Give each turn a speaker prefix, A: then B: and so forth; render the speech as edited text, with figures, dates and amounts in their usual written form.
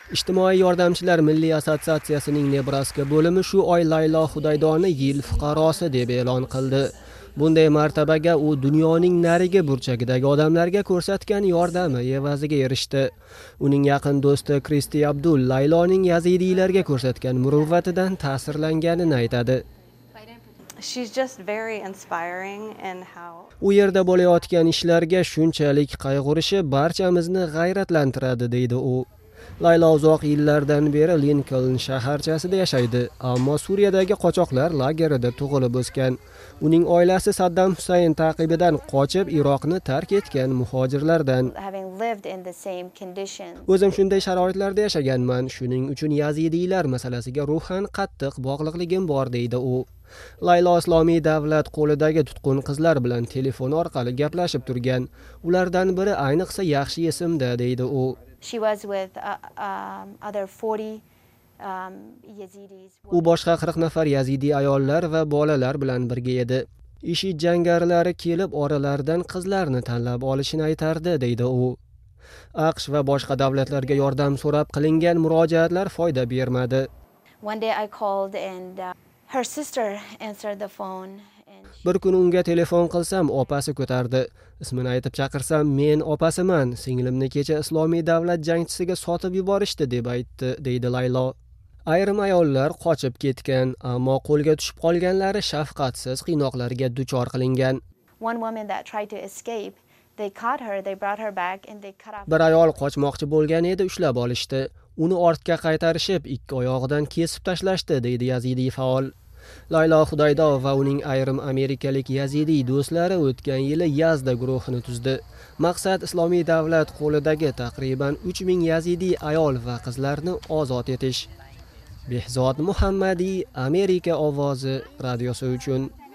A: Ijtimoiy yordamchilar milliy assotsiatsiyasining Nebraska bo'limi shu oy Laylo Xudaydoni yil fuqarosi deb e'lon qildi. Bunday martabaga u dunyoning narigi burchagidagi odamlarga ko'rsatgan yordami evaziga erishdi. Uning yaqin do'sti Kristi Abdul Layloning yazidiylarga ko'rsatgan muruvvatidan ta'sirlanganini aytadi.
B: She's just very inspiring in how
A: U yerda bo'layotgan ishlarga shunchalik qayg'urishi barchamizni g'ayratlantiradi, deydi u. Laylo uzoq yillardan beri Lincoln shaharchasida yashaydi, ammo Suriyadagi qochoqlar lagerida tug'ilib o'sgan. Uning oilasi Saddam Husayn taqibidan qochib Iroqni tark etgan muhojirlardan.
B: having lived in the same condition.
A: O'zim shunday sharoitlarda yashaganman, shuning uchun yazidiylar masalasiga ruhan qattiq bog'liqligim bor, deydi u. Laylo Islomiy davlat qo'lidagi tutqun qizlar bilan telefon orqali gaplashib turgan. Ulardan biri ayniqsa yaxshi esimda, deydi u.
B: She was with other 40 Yazidis.
A: U boshqa 40 nafar yazidiy ayollar va bolalar bilan birga edi. IShID jangarilari kelib oralaridan qizlarni tanlab olishini aytardi, deydi u. AQSh va boshqa davlatlarga yordam so'rab qilingan murojaatlar foyda bermadi.
B: One day I called and her sister answered the phone.
A: Bir kun unga telefon qilsam, opasi ko'tardi. Ismini aytib chaqirsam, men opasiman. Singlimni kecha Islomiy davlat jangchisiga sotib yuborishdi deb aytdi, deydi Laylo. Ayrim ayollar qochib ketgan, ammo qo'lga tushib qolganlari shafqatsiz qiynoqlarga duchor qilingan.
B: One woman that tried to escape, they caught her, they brought her back and they cut off.
A: Bir ayol qochmoqchi bo'lgan edi, ushlab olishdi. Uni ortga qaytarishib, ikki oyog'idan kesib tashlashdi, deydi yazidiy faol. Laylo Xudaydo va uning ayrim amerikalik yazidiy do'stlari o'tgan yili Yazda guruhini tuzdi. Maqsad Islomiy davlat qo'lidagi taqriban 3000 yazidiy ayol va qizlarni ozod etish. Behzod Muhammadiy, Amerika ovozi radiosi uchun.